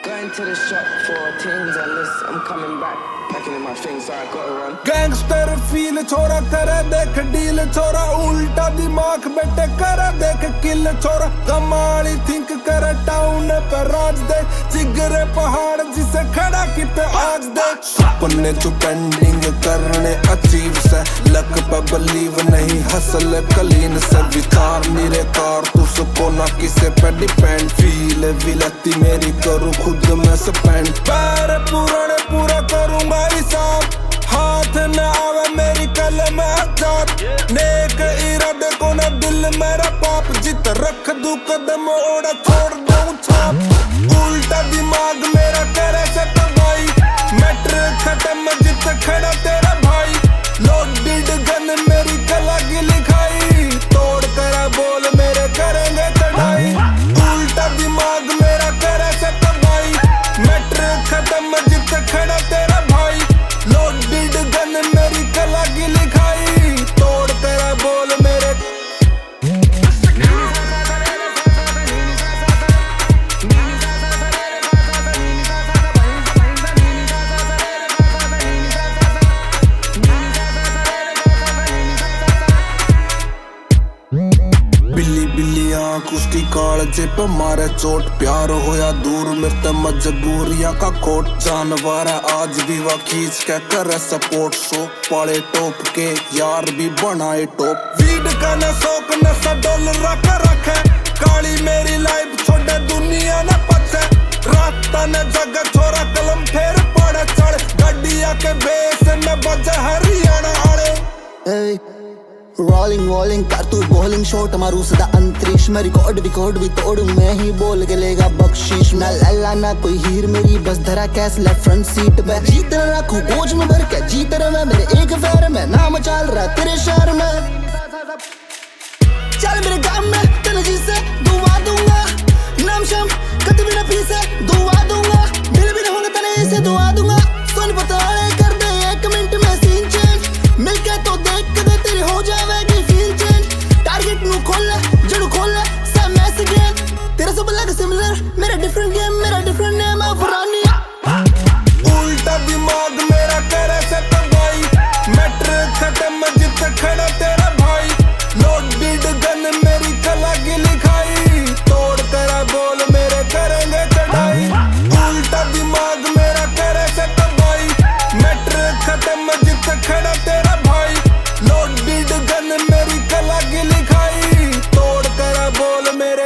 Going to the shop for things and this, I'm coming back, packing in my things, so I gotta run. Gangster feel छोरा करे देख deal छोरा उल्टा दिमाग बेटे करे देख किल छोरा कमाली थिंक करे टाउन पे राज दे जिगरे पहाड़ जिसे खड़ा किते आज दे सपने जो पेंडिंग करने अचीव से लक पे बिलीव नहीं हसल कलीन से विचार मेरे कार तुझको ना किसे पे डिपेंड फील विलती मेरी करूँ खुद में स्पेंड पैर पुराने पूरा करूँगा हिसाब हाथ न आवे मेरी कलम आजाद नेक इरादे को ना दिल मेरा पाप जित रख दूं कदम ओढ़ा छोड़ दूं छाप उल्टा दिमाग मेरा करे से तबाही मैटर खत्म जित खड़ा तेरा भाई लोडेड गन मेरी कला की लिखाई तोड़ कर बोल मेरे करेंगे चढ़ाई उल्टा दिमाग मेरा करे से तबाही मैटर खत्म जित खड़ा तेरा भाई लोडेड गन मेरी कला की लिखाई तोड़ तेरा बोल मेरे बिल्ली बिल्ली आँख उसकी कालजे पे मारे चोट प्यार होया दूर मेरे मजबूरियां का कोट जानवर है आज भी वह खींच के करे सपोर्ट सो पाले टोप के यार भी बनाए टोप वीड का न शौक न सा डॉलर रखे काली मेरी लाइफ छोड़े दुनिया न पछे रात न जगह छोरा कलम फेर पड़े चढ़ गड्डिया के बेस न बजे हरियाणा आड़े रोलिंग वॉलिंग कर तू बॉलिंग शॉट मारू सदा अंतरिक्ष में रिकॉर्ड भी तोड़ू मैं ही बोल के लेगा बख्शीश ना लल्ला ना कोई हीर मेरी बस धरा कैस लेफ्ट फ्रंट सीट पे जीत रखू बोझ में भर के जीत रहा मैं मेरे एक फेर में नाम चल रहा तेरे शहर में चल मेरे गांव में तेनजी से दुआ दूंगा नाम शाम कभी भी ना पीछे दुआ दूंगा दिल भी ना होगा तने इसे दुआ दूंगा सुन पताले कर दे 1 मिनट में सीन चेंज मिलके तो देख के तेरी हो जाएगी फील चेंज टारगेट नु खोल ले जड़ू खोल ले सब मैच गेम तेरे सब लग सिमिलर मेरा डिफरेंट गेम मेरा डिफरेंट नेम है फरानी उल्टा दिमाग मेरा करे से तबाही मैटर खत्म जित खड़ा तेरा भाई लोडेड गन मेरी कला की लिखाई तोड़ तेरा बोल मेरे करेंगे चढ़ाई उल्टा दिमाग मेरा करे से तबाही मैटर खत्म जित खड़ा तेरा भाई लोडेड गन मेरी कला की लिखाई तोड़ तेरा बोल मेरे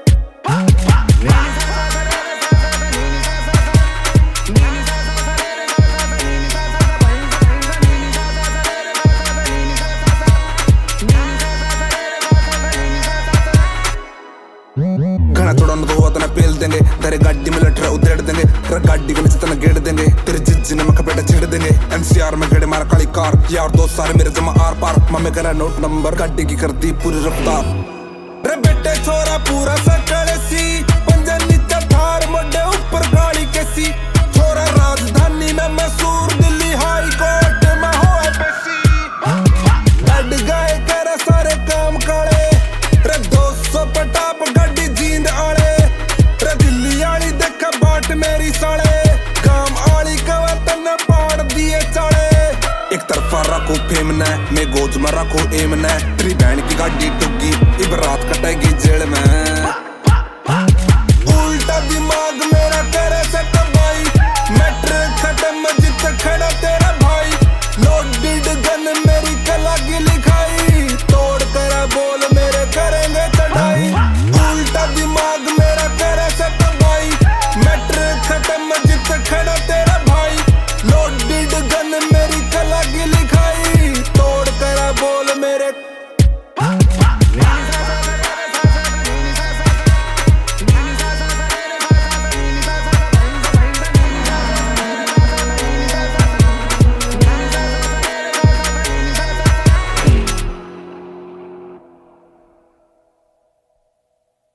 घना थोड़ा न तो तना पेल देंगे तेरे गाड़ी में लट रहा उधेड़ देंगे तेरा गाड़ी के नीचे तना गेड़ देंगे तेरे जिज्जी ने मक्का पेटा छेड़ देंगे एनसीआर में गड़े मारा काली कार यार दोस्त सारे मेरे जमा आर पार मम्मी करा नोट नंबर गाड़ी की करती पूरी रफ्तार रे बेटे छोरा पूरा सकड़े सी पंजन नीचे थार मोड़े ऊपर गाड़ी कैसी छोरा राजधानी में मैसूर दिल्ली हाई कोर्ट में हो एफएससी लड़ गए करे सारे काम काले रे 200 पटाप गाड़ी जींद आले रे दिल्ली आली देखा बाट मेरी साले काम आली कवा तन्ने पाड़ दिए चाले एक तरफा रखो फेम ने मैं गोज में रखो एम ने तेरी बहन की गाड़ी टुगी इब रात कटेगी जेल में